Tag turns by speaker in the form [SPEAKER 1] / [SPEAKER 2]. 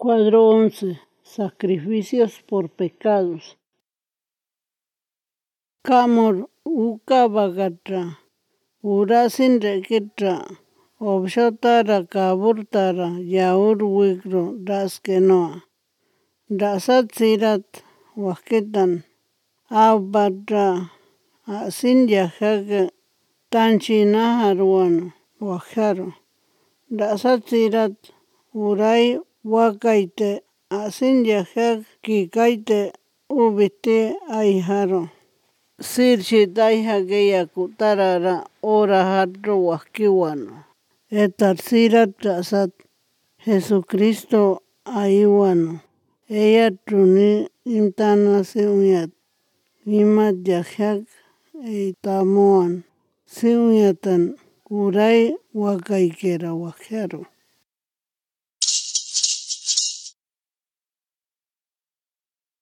[SPEAKER 1] Cuadro 11. Sacrificios por pecados. Kamor uka bagatra, urasin requetra, obshotara kaburtara, yaur wigro, raskenoa, rasatsirat, waketan, abbatra, asin yajaga, tanchina haruano, wajaro, rasatsirat, uray wakaite, asin yajag, kikaite, ubite ayjaro. Sirchit ayjageya kutarara ora hadro wakiwano. Etarsirat rasat Jesucristo ayuwano. Ella truni imtana siuyat. Imat yajag tamoan. Siuyatan uray wakaykera wajaro.